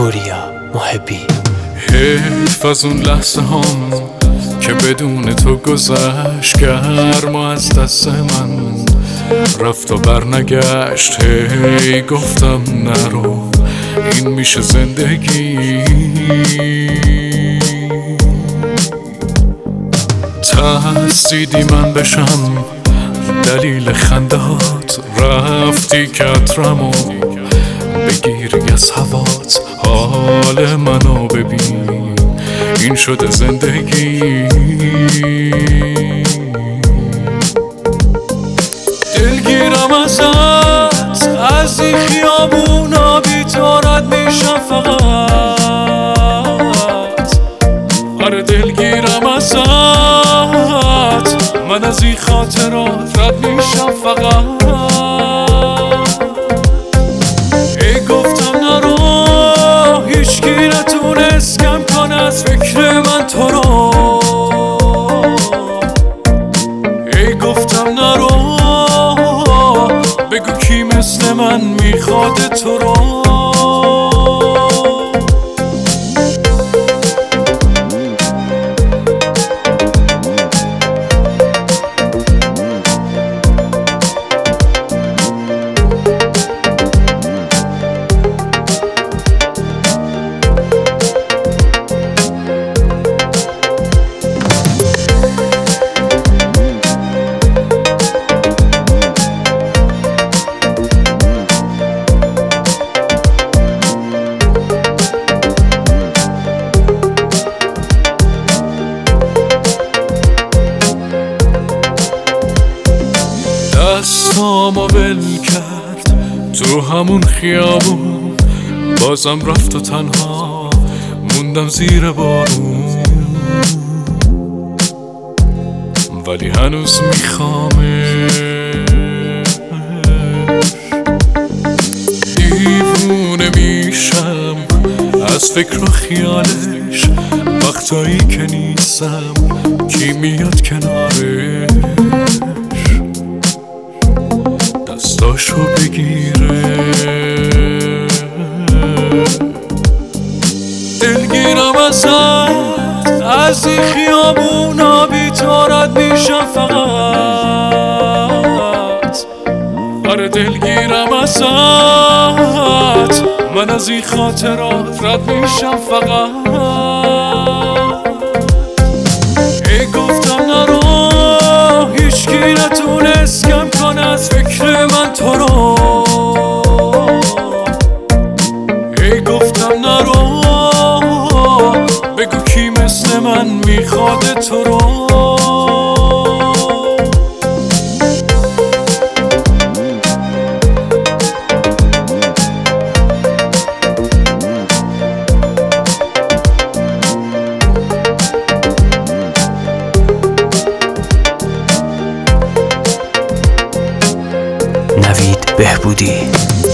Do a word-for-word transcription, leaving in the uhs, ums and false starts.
پوریا محبی. حیف از اون لحظه هم که بدون تو گذشت، گرم از دست من رفت و برنگشت. هی گفتم نرو، این میشه زندگی. ترسیدی من بشم دلیل خندهات، رفتی که عطرمو بگیری از هوات. حال منو ببین، این شده زندگی. دلگیرم ازت، از این خیابونا بی‌تارت میشم فقط. آره دلگیرم ازت، من از این خاطرات رد میشم فقط. ای گفتم نرو، هیچکی نتونست کم کنه از فکر من تو رو. ای گفتم نرو، بگو کی مثل من میخواد تو رو. دستامو ول کرد تو همون خیابون، بازم رفت و تنها موندم زیر بارون. ولی هنوز میخوامش، دیوونه میشم از فکر و خیالش. وقتایی که نیستم کی میاد کنارش، دستاشو بگیره. دلگیرم ازت، از این خیابونا بی‌تارت میشم فقط. آره دلگیرم ازت، من از این خاطرات رد میشم فقط. ای گفتم نرو، هیچکی نتونست کم کنه از فکر من تو رو. ای گفتم نرو، بگو کی مثل من میخواد تو رو. نوید بهبودی.